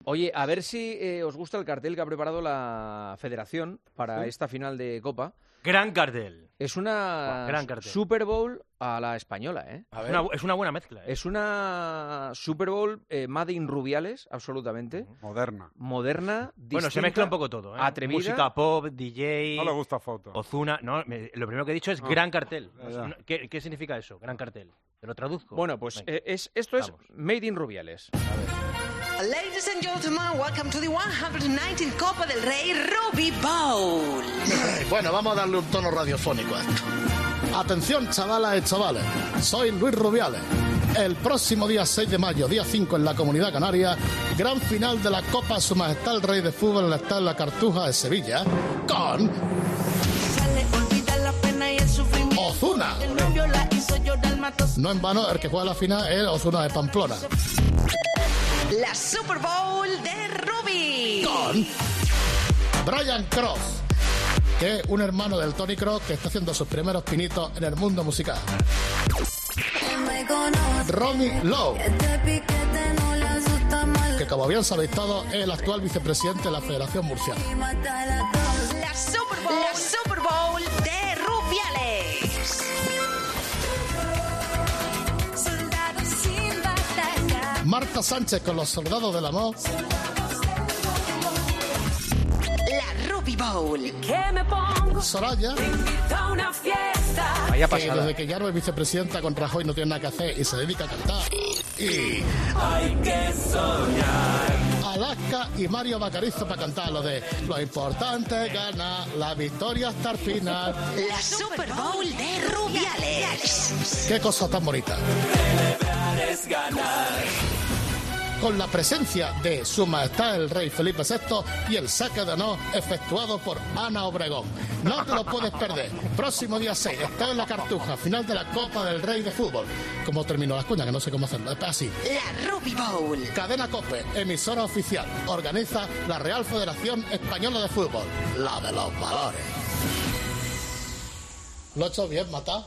Oye, a ver si os gusta el cartel que ha preparado la Federación para esta final de Copa. Gran cartel. Es una Gran cartel. Super Bowl a la española, ¿eh? Es una buena mezcla, ¿eh? Es una Super Bowl made in Rubiales, absolutamente. Moderna, distinta, bueno, se mezcla un poco todo, ¿eh? Atrevida. Música pop, DJ... No le gusta foto. Ozuna... No, lo primero que he dicho es gran cartel. ¿Qué significa eso? Gran cartel. ¿Te lo traduzco? Bueno, pues esto es made in Rubiales. A ver. Ladies and gentlemen, welcome to the 119th Copa del Rey Ruby Bowl. Bueno, vamos a darle un tono radiofónico a esto. Atención, chavalas y chavales. Soy Luis Rubiales. El próximo día 6 de mayo, día 5 en la Comunidad Canaria, gran final de la Copa Su Majestad el Rey de Fútbol en el Estadio La Cartuja de Sevilla, con Ozuna. No en vano, el que juega la final es Ozuna de Pamplona. La Super Bowl de Ruby. Con Brian Cross, que es un hermano del Tony Cross que está haciendo sus primeros pinitos en el mundo musical. Ronnie Lowe, que como bien sabéis todos es el actual vicepresidente de la Federación Murciana. La Super Bowl de Rubiales. Marta Sánchez con los Soldados del Amor. La Ruby Bowl. Soraya, Vaya que pasada. desde que ya no es vicepresidenta con Rajoy no tiene nada que hacer y se dedica a cantar. Y Alaska y Mario Bacarizo para cantar lo de lo importante es ganar, la victoria hasta el final. La Super Bowl de Rubiales. Qué cosa tan bonita. Con la presencia de Su Majestad el Rey Felipe VI y el saque de honor efectuado por Ana Obregón. No te lo puedes perder. Próximo día 6, está en la Cartuja, final de la Copa del Rey de Fútbol. ¿Cómo terminó las cuñas? Que no sé cómo hacerlo. Es así. La Ruby Bowl. Cadena COPE, emisora oficial. Organiza la Real Federación Española de Fútbol. La de los valores. ¿Lo he hecho bien, Mata?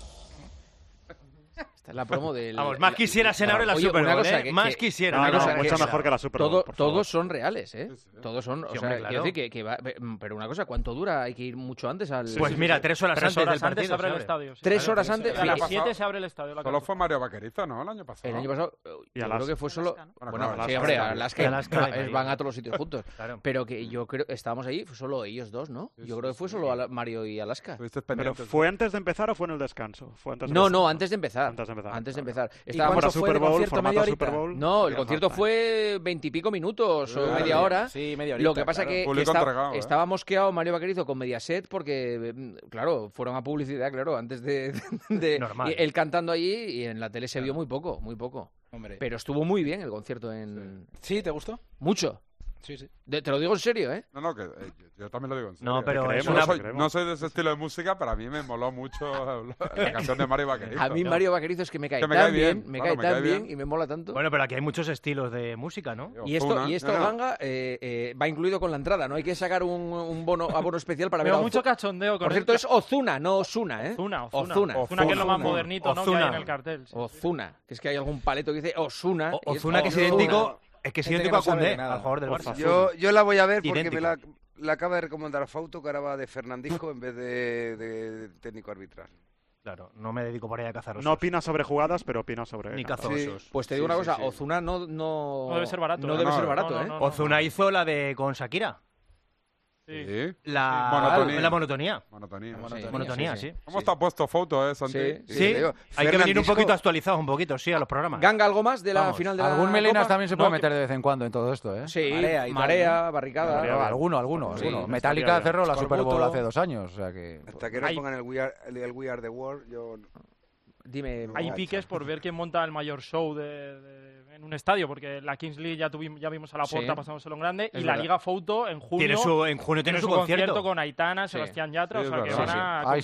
Esta es la promo del... Vamos, más quisiera Senado en la Oye, Super una Bowl, cosa ¿eh? que- Más que- quisiera. una cosa mucho que- mejor que la Super Bowl, por favor. Todos son reales, ¿eh? Todos son... O Sí, sea, hombre, claro. quiero decir que va... Pero una cosa, ¿cuánto dura? Hay que ir mucho antes al... Pues mira, 3 horas antes del partido. se abre el ¿sabes? estadio. sí. 3 horas antes... A las Fíjate, 7 se abre el estadio. Solo fue Mario Vaquerizo, ¿no? El año pasado. el año pasado, Y yo Alaska. creo que fue solo... Alaska, ¿no? Bueno, Alaska, sí, hombre, Alaska. Alaska Y van a todos los sitios juntos. Claro. Pero que yo creo... Estábamos ahí, fue solo ellos dos, ¿no? Yo creo que fue solo Mario y Alaska. Estuviste ¿Pero pendientes. fue antes de empezar o fue en el descanso? ¿Fue antes de No, empezar? no, antes de empezar. Antes de empezar. Antes de Claro. empezar. ¿Y Estábamos... cuánto fue de concierto? ¿Media ¿Formato horita? Super Bowl? No, el Ya concierto está. fue 20 y pico minutos o media hora. Sí, media horita. Lo que pasa claro. que Público entregado, ¿eh? estaba mosqueado Mario Vaquerizo con Mediaset porque, claro, fueron a publicidad, claro, antes de Normal. y él cantando allí y en la tele se vio muy poco, muy poco. Hombre. Pero estuvo muy bien el concierto en... ¿Sí? ¿Te gustó? Mucho. Sí, sí. Te lo digo en serio, ¿eh? No, que yo también lo digo en serio. No, pero creemos, es una... No soy de ese estilo de música, pero a mí me moló mucho la canción de Mario Vaquerizo. A mí Mario Vaquerizo es que me cae Que me tan cae bien, bien, me claro, cae me tan cae bien bien. y me mola tanto. Bueno, pero aquí hay muchos estilos de música, ¿no? Y esto, Ozuna, no. Ganga, va incluido con la entrada, no hay que sacar un abono especial para ver Veo a mucho Ozuna. cachondeo con Por cierto, el- es Ozuna, no Osuna, ¿eh? Ozuna. Ozuna. Ozuna, que es lo más Ozuna. modernito, ¿no? Que Ozuna. hay en el cartel. sí. Ozuna, que es que hay algún paleto que dice Osuna. y es Ozuna, que es Ozuna. idéntico... Es que es Gente idéntico que a no sabe Koundé, de nada. al jugador del Barça. Yo la voy a ver porque Idéntico. la acaba de recomendar Fauto, que ahora va de Fernandisco en vez de técnico arbitral. Claro, no me dedico por ahí a cazar osos. No opina sobre jugadas, pero opina sobre... Ni cantar. cazo Sí. osos. Pues te digo Sí, una sí, cosa, sí. Ozuna no... No debe ser barato. No ¿eh? debe No, ser no, barato, no, ¿eh? no. Ozuna hizo la de con Shakira. Sí. Sí. La Monotonía. la monotonía. Monotonía. Monotonía, sí. ¿Cómo está puesto foto, Santi? Sí. Sí, te digo, hay que venir un Fernandisco- poquito actualizados, un poquito, sí, a los programas. ¿Ganga algo más de la Vamos, final de la Algún Melenas Copa? también se puede No, meter de vez en cuando en todo esto, ¿eh? Sí, Marea y tal, Marea, Barricada. Marea, No, alguno. Sí, Metallica estaría cerró la Scorbuto. Super Bowl hace 2 años, o sea que... Hasta que no Hay- pongan el We Are the World, yo... Dime, Hay Macho. piques por ver quién monta el mayor show en un estadio, porque la Kings League ya vimos a la Sí. Porta, pasamos en grande, Es y la verdad. Liga Foto en junio En junio tiene su concierto concierto. con Aitana, Sí. Sebastián Yatra, Sí, o sea es que verdad. van a Ahí